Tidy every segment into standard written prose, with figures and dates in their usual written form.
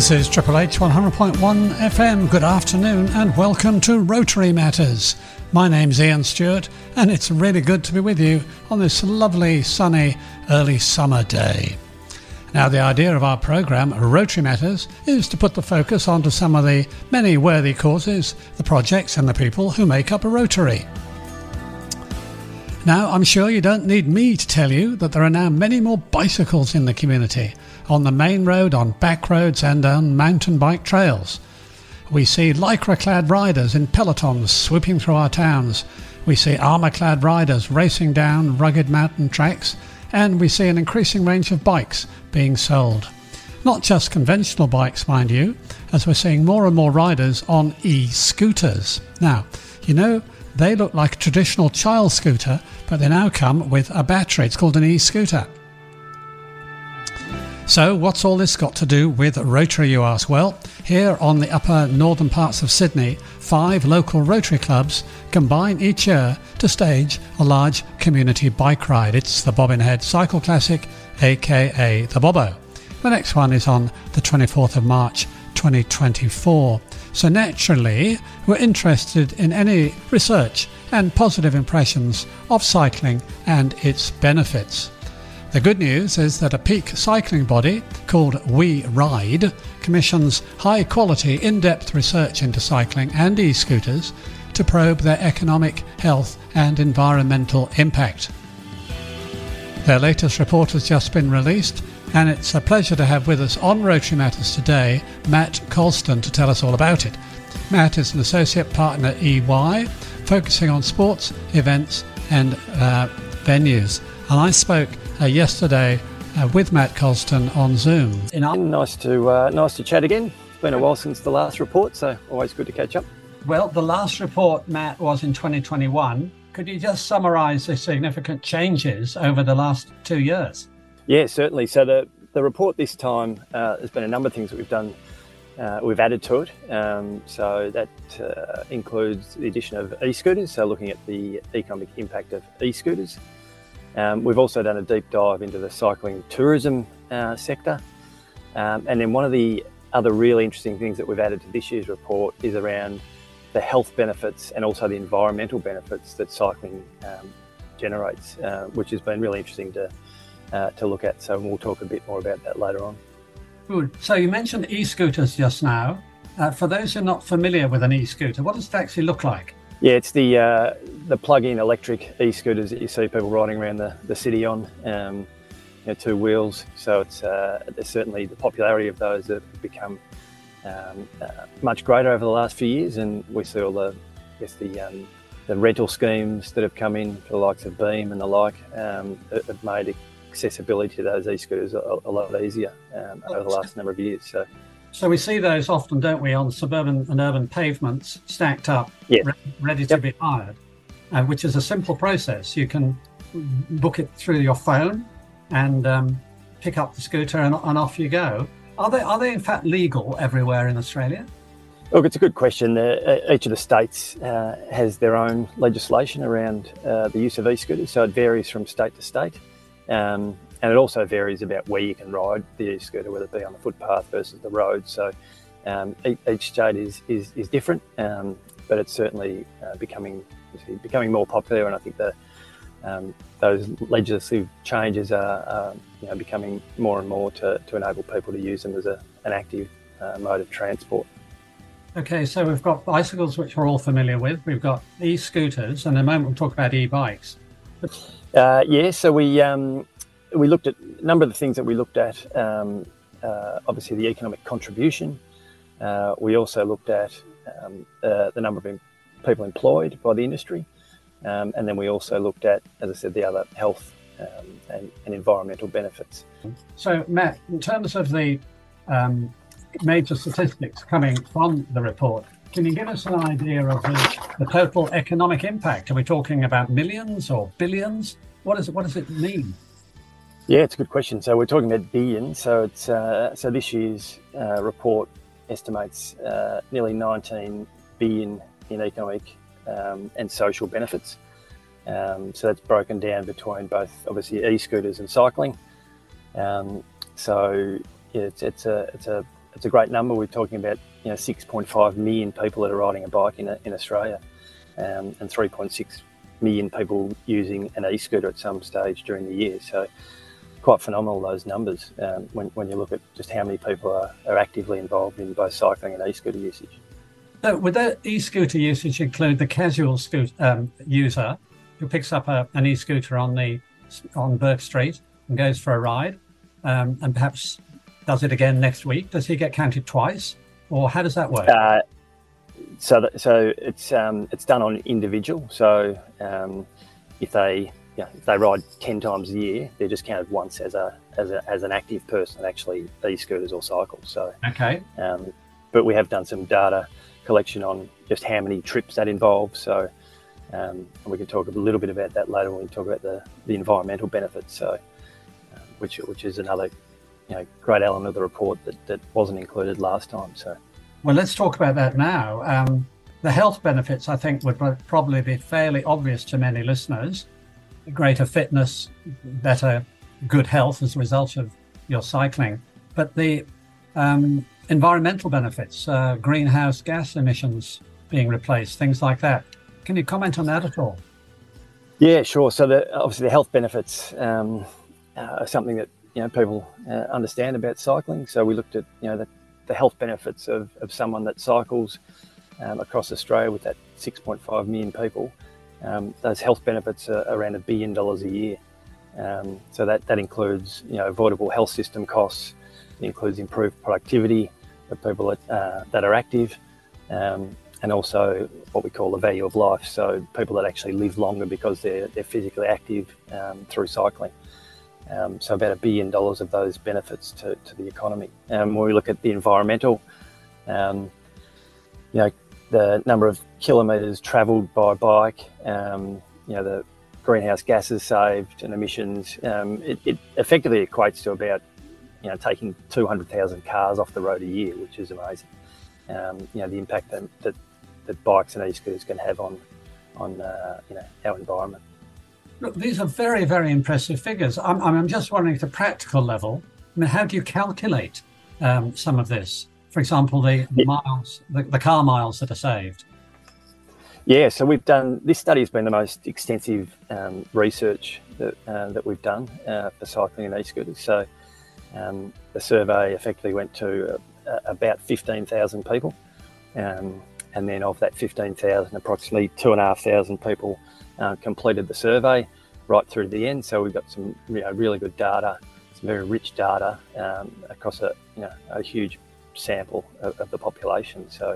This is Triple H 100.1 FM. Good afternoon and welcome to Rotary Matters. My name's Ian Stewart and it's really good to be with you on this lovely, sunny, early summer day. Now, the idea of our programme, Rotary Matters, is to put the focus onto some of the many worthy causes, the projects and the people who make up a Rotary. Now, I'm sure you don't need me to tell you that there are now many more bicycles in the community, on the main road, on back roads and on mountain bike trails. We see lycra-clad riders in pelotons swooping through our towns. We see armour-clad riders racing down rugged mountain tracks, and we see an increasing range of bikes being sold. Not just conventional bikes, mind you, as we're seeing more and more riders on e-scooters. Now, you know, they look like a traditional child scooter, but they now come with a battery. It's called an e-scooter. So what's all this got to do with Rotary, you ask? Well, here on the upper northern parts of Sydney, 5 local Rotary clubs combine each year to stage a large community bike ride. It's the Bobbin Head Cycle Classic, aka the Bobbo. The next one is on the 24th of March 2024. So naturally, we're interested in any research and positive impressions of cycling and its benefits. The good news is that a peak cycling body called We Ride commissions high-quality, in-depth research into cycling and e-scooters to probe their economic, health and environmental impact. Their latest report has just been released, and it's a pleasure to have with us on Rotary Matters today Matt Colston to tell us all about it. Matt is an associate partner at EY, focusing on sports, events and venues. And I spoke yesterday with Matt Colston on Zoom. Nice to chat again. It's been a while since the last report, so always good to catch up. Well, the last report, Matt, was in 2021. Could you just summarise the significant changes over the last 2 years? Yeah, certainly. So the report this time, there's been a number of things that we've done. We've added to it. So that includes the addition of e-scooters, so looking at the economic impact of e-scooters. We've also done a deep dive into the cycling tourism sector. And then one of the other really interesting things that we've added to this year's report is around the health benefits and also the environmental benefits that cycling generates, which has been really interesting to look at. So we'll talk a bit more about that later on. Good. So you mentioned e-scooters just now. For those who are not familiar with an e-scooter, what does it actually look like? Yeah, it's the plug-in electric e-scooters that you see people riding around the city on, 2 wheels. So it's there's certainly the popularity of those that have become much greater over the last few years, and we see all the rental schemes that have come in for the likes of Beam and the like have made accessibility to those e-scooters a lot easier over the last number of years. So we see those often, don't we, on suburban and urban pavements stacked up, ready to be hired, which is a simple process. You can book it through your phone and pick up the scooter and off you go. Are they in fact legal everywhere in Australia? Look, it's a good question. Each of the states has their own legislation around the use of e-scooters, so it varies from state to state. And it also varies about where you can ride the e-scooter, whether it be on the footpath versus the road. So each state is different, but it's certainly becoming more popular. And I think those legislative changes are becoming more and more to enable people to use them as an active mode of transport. Okay, so we've got bicycles, which we're all familiar with. We've got e-scooters, and in a moment we'll talk about e-bikes. So we looked at a number of the things that we looked at. Obviously, the economic contribution. We also looked at the number of people employed by the industry, and then we also looked at, as I said, the other health and environmental benefits. So, Matt, in terms of the major statistics coming from the report, can you give us an idea of the total economic impact? Are we talking about millions or billions? What does it mean? Yeah, it's a good question. So we're talking about billions. So it's so this year's report estimates nearly 19 billion in economic and social benefits. So that's broken down between both, obviously, e-scooters and cycling. So yeah, it's a it's a great number. We're talking about 6.5 million people that are riding a bike in Australia, and 3.6 million people using an e-scooter at some stage during the year. So quite phenomenal, those numbers, when you look at just how many people are actively involved in both cycling and e-scooter usage. So would that e-scooter usage include the casual user who picks up an e-scooter on Burke Street and goes for a ride, and perhaps does it again next week? Does he get counted twice, or how does that work? So it's done on individual. So if they ride 10 times a year, they're just counted once as an active person that actually e-scooters or cycles. So okay. But we have done some data collection on just how many trips that involves. So and we can talk a little bit about that later when we talk about the environmental benefits. So which is another great element of the report that wasn't included last time. So. Well, let's talk about that now. The health benefits, I think, would probably be fairly obvious to many listeners. Greater fitness, better good health as a result of your cycling. But the environmental benefits, greenhouse gas emissions being replaced, things like that. Can you comment on that at all? Yeah, sure. So obviously the health benefits are something that people understand about cycling. So we looked at the health benefits of someone that cycles across Australia with that 6.5 million people. Those health benefits are around $1 billion a year. So that includes avoidable health system costs. It includes improved productivity for people that are active, and also what we call the value of life. So people that actually live longer because they're physically active through cycling. So about $1 billion of those benefits to the economy. When we look at the environmental, the number of kilometres travelled by bike, the greenhouse gases saved and emissions, it effectively equates to about taking 200,000 cars off the road a year, which is amazing. The impact that bikes and e-scooters can have on our environment. Look, these are very, very impressive figures. I'm just wondering at the practical level, how do you calculate some of this? For example, the miles, the car miles that are saved. Yeah, so this study has been the most extensive research that we've done for cycling and e-scooters. So the survey effectively went to about 15,000 people. And then of that 15,000, approximately 2,500 people completed the survey right through to the end. So we've got some really good data, some very rich data across a huge sample of the population. So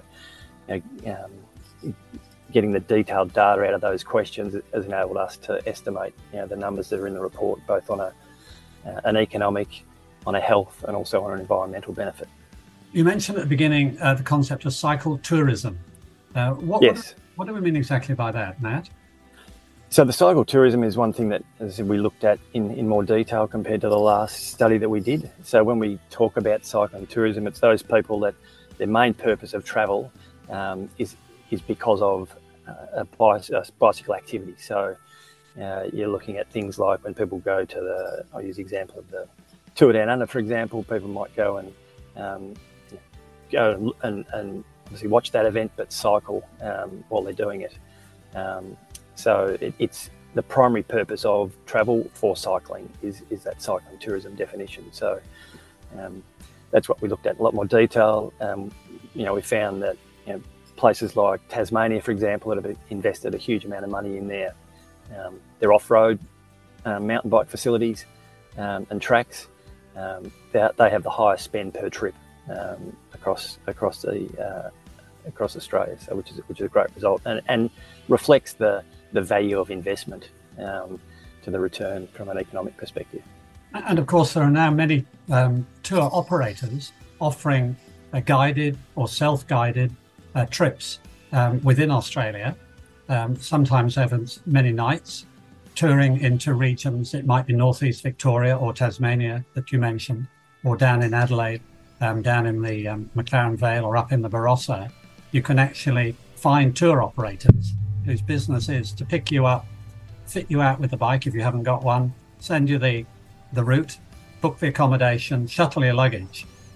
getting the detailed data out of those questions has enabled us to estimate the numbers that are in the report, both on an economic, on a health, and also on an environmental benefit. You mentioned at the beginning the concept of cycle tourism. Yes. What do we mean exactly by that, Matt? So the cycle tourism is one thing that, as I said, we looked at in more detail compared to the last study that we did. So when we talk about cycling tourism, it's those people that their main purpose of travel is because of a bicycle activity. So you're looking at things like when people go to I'll use the example of the Tour Down Under, for example. People might go and obviously watch that event, but cycle while they're doing it. So it's the primary purpose of travel for cycling is that cycling tourism definition. So that's what we looked at in a lot more detail. We found that places like Tasmania, for example, that have invested a huge amount of money in their off-road mountain bike facilities and tracks. They have the highest spend per trip across Australia, so which is a great result and reflects the value of investment to the return from an economic perspective. And of course, there are now many tour operators offering guided or self-guided trips within Australia, sometimes over many nights, touring into regions. It might be northeast Victoria or Tasmania that you mentioned, or down in Adelaide, down in the McLaren Vale, or up in the Barossa. You can actually find tour operators whose business is to pick you up, fit you out with the bike if you haven't got one, send you the route, book the accommodation, shuttle your luggage,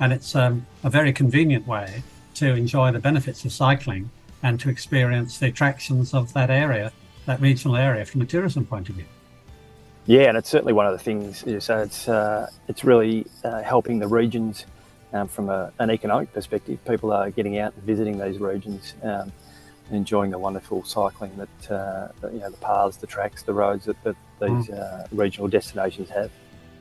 and it's a very convenient way to enjoy the benefits of cycling and to experience the attractions of that area, that regional area, from a tourism point of view. Yeah, and it's certainly one of the things. So it's really helping the regions from an economic perspective. People are getting out and visiting these regions, and enjoying the wonderful cycling that the paths, the tracks, the roads that these regional destinations have.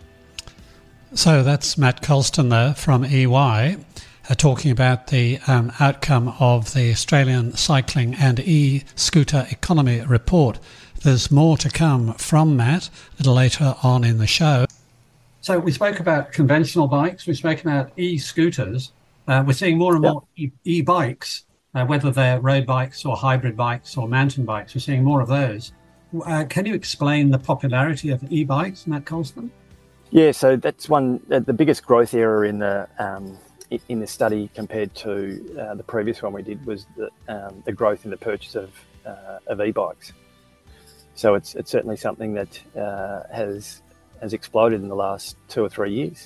So that's Matt Colston there from EY. Talking about the outcome of the Australian Cycling and E-Scooter Economy Report. There's more to come from Matt a little later on in the show. So we spoke about conventional bikes, we spoke about e-scooters. We're seeing more and more e-bikes, whether they're road bikes or hybrid bikes or mountain bikes. We're seeing more of those. Can you explain the popularity of e-bikes, Matt Colston? Yeah, so that's the biggest growth area in the study compared to the previous one we did was the growth in the purchase of e-bikes. So it's certainly something that has exploded in the last 2 or 3 years.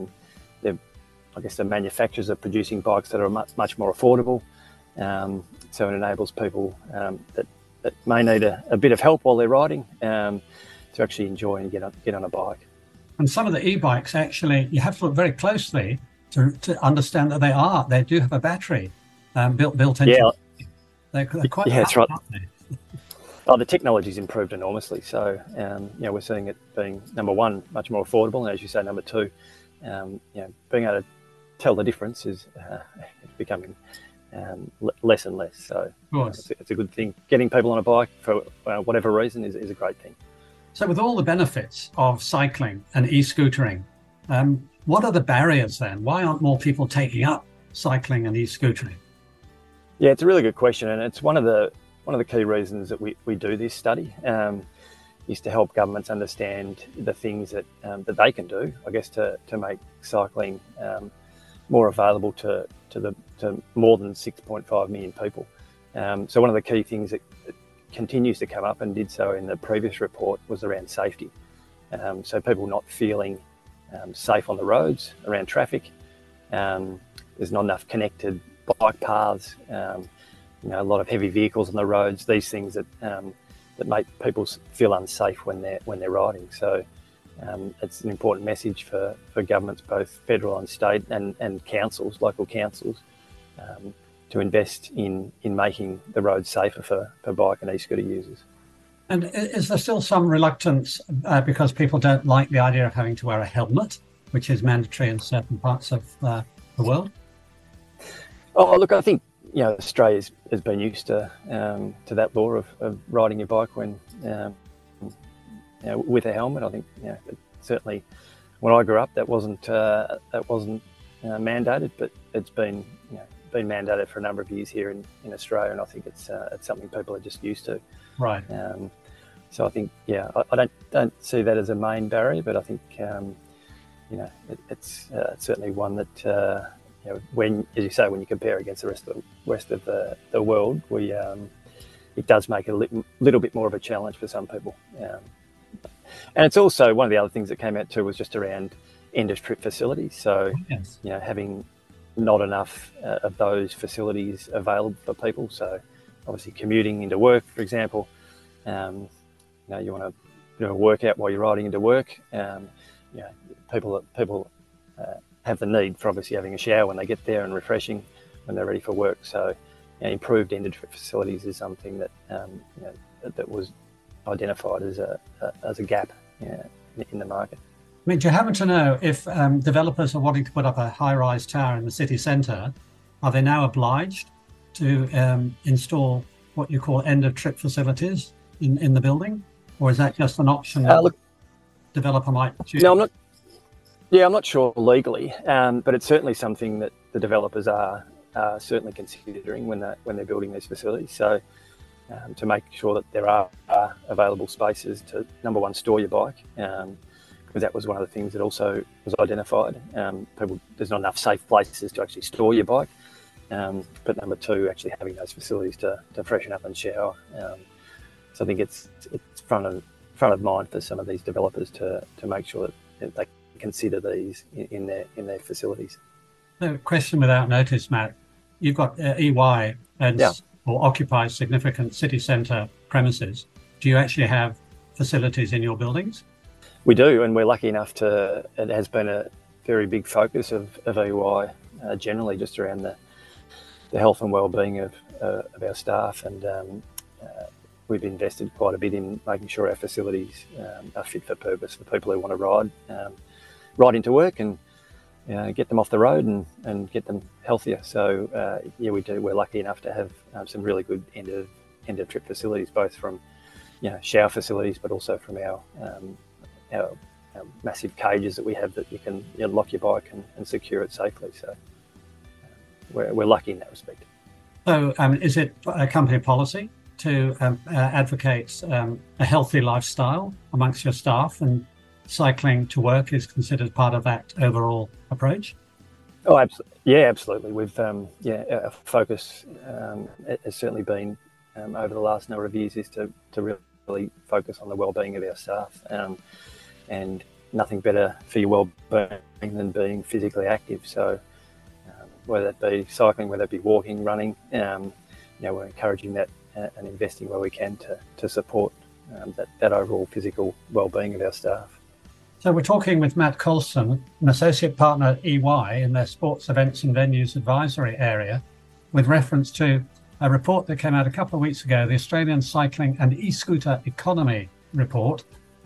I guess the manufacturers are producing bikes that are much more affordable. So it enables people that may need a bit of help while they're riding to actually enjoy and get on a bike. And some of the e-bikes, actually, you have to look very closely to understand that they do have a battery built into them. They're quite that's right. Oh, the technology's improved enormously. So, we're seeing it being, number one, much more affordable. And as you say, number two, being able to tell the difference is becoming less and less. So it's a good thing. Getting people on a bike for whatever reason is a great thing. So with all the benefits of cycling and e-scootering, what are the barriers then? Why aren't more people taking up cycling and e-scootering? Yeah, it's a really good question, and it's one of the key reasons that we do this study is to help governments understand the things that they can do, I guess, to make cycling more available to more than 6.5 million people. So one of the key things that continues to come up, and did so in the previous report, was around safety. So people not feeling safe on the roads, around traffic. There's not enough connected bike paths, a lot of heavy vehicles on the roads, these things that make people feel unsafe when they're riding. So it's an important message for governments, both federal and state, and councils, local councils, to invest in making the roads safer for bike and e-scooter users. And is there still some reluctance because people don't like the idea of having to wear a helmet, which is mandatory in certain parts of the world? Oh, look, I think Australia has been used to that law of riding your bike when with a helmet. I think certainly when I grew up that wasn't mandated, but it's been mandated for a number of years here in Australia, and I think it's something people are just used to. Right. So I think I don't see that as a main barrier, but I think it's certainly one that when, as you say, when you compare against the rest of the world, it does make it a little bit more of a challenge for some people. And it's also one of the other things that came out too was just around end of trip facilities. So yes. Having not enough of those facilities available for people. So obviously commuting into work, for example, you want to do a workout while you're riding into work. People have the need for obviously having a shower when they get there and refreshing when they're ready for work. So improved end of trip facilities is something that that was identified as a gap in the market. I mean, do you happen to know if developers are wanting to put up a high-rise tower in the city centre, are they now obliged to install what you call end-of-trip facilities in the building? Or is that just an option that developer might choose? No, I'm not sure legally, but it's certainly something that the developers are certainly considering when they're building these facilities. So to make sure that there are available spaces to, number one, store your bike, because that was one of the things that also was identified. There's not enough safe places to actually store your bike, but number two, actually having those facilities to freshen up and shower. So I think it's front of mind for some of these developers to make sure that they consider these in their facilities. No question without notice, Matt. You've got EY Yeah, owns or occupies significant city centre premises. Do you actually have facilities in your buildings? we do, and we're lucky enough to. It has been a very big focus of EY generally, just around the health and well-being of our staff, and we've invested quite a bit in making sure our facilities are fit for purpose for people who want to ride into work and get them off the road and get them healthier. So yeah, we do. We're lucky enough to have some really good end of trip facilities, both from shower facilities, but also from our massive cages that we have that you can lock your bike and secure it safely. So we're lucky in that respect. So is it a company policy to advocate a healthy lifestyle amongst your staff, and cycling to work is considered part of that overall approach? Oh, absolutely. Yeah, absolutely. We've our focus has certainly been over the last number of years is to really focus on the well-being of our staff, and nothing better for your well-being than being physically active. So whether that be cycling, whether it be walking, running, we're encouraging that and investing where we can to support that overall physical well-being of our staff. So we're talking with Matt Colston, an associate partner at EY in their sports events and venues advisory area, with reference to a report that came out a couple of weeks ago, the Australian Cycling and E-Scooter Economy report.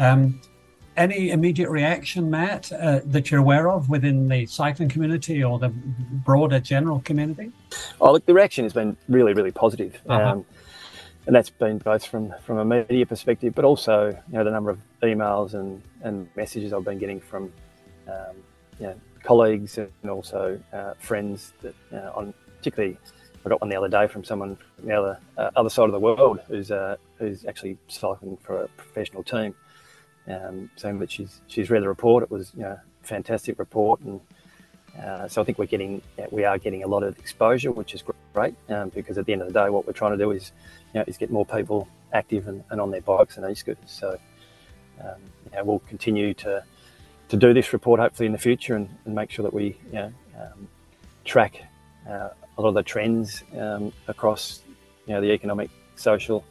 Any immediate reaction, Matt, that you're aware of within the cycling community or the broader general community? Oh, look, the reaction has been really, really positive. Uh-huh. And that's been both from a media perspective, but also the number of emails and messages I've been getting from colleagues and also friends that on particularly. I got one the other day from someone from the other side of the world who's actually cycling for a professional team, saying that she's read the report. It was a fantastic report, and so I think we are getting a lot of exposure, which is great, because at the end of the day, what we're trying to do is get more people active and on their bikes and e-scooters. So we'll continue to do this report hopefully in the future and make sure that we track a lot of the trends across the economic, social,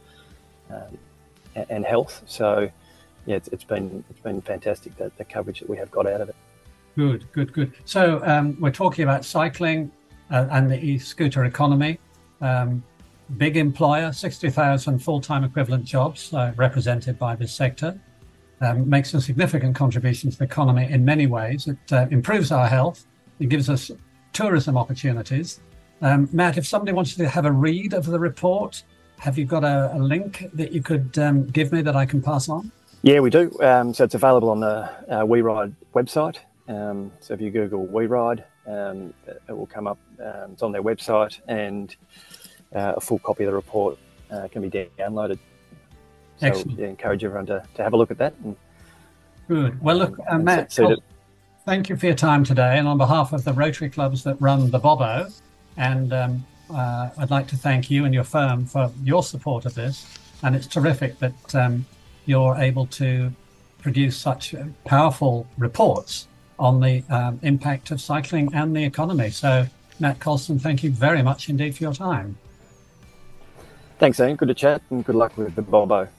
and health. So yeah, it's been fantastic, the coverage that we have got out of it. Good. So we're talking about cycling and the e-scooter economy. Big employer, 60,000 full-time equivalent jobs represented by this sector. Makes a significant contribution to the economy in many ways. It improves our health. It gives us tourism opportunities. Matt, if somebody wants to have a read of the report, have you got a link that you could give me that I can pass on? Yeah, we do. So it's available on the WeRide website. So if you Google WeRide, it will come up. It's on their website, and a full copy of the report can be downloaded. So excellent. Encourage everyone to have a look at that. Good. Well, look, Matt, thank you for your time today. And on behalf of the Rotary clubs that run the Bobo, and I'd like to thank you and your firm for your support of this. And it's terrific that you're able to produce such powerful reports on the impact of cycling and the economy. So, Matt Colston, thank you very much indeed for your time. Thanks, Ian. Good to chat, and good luck with the Bobo.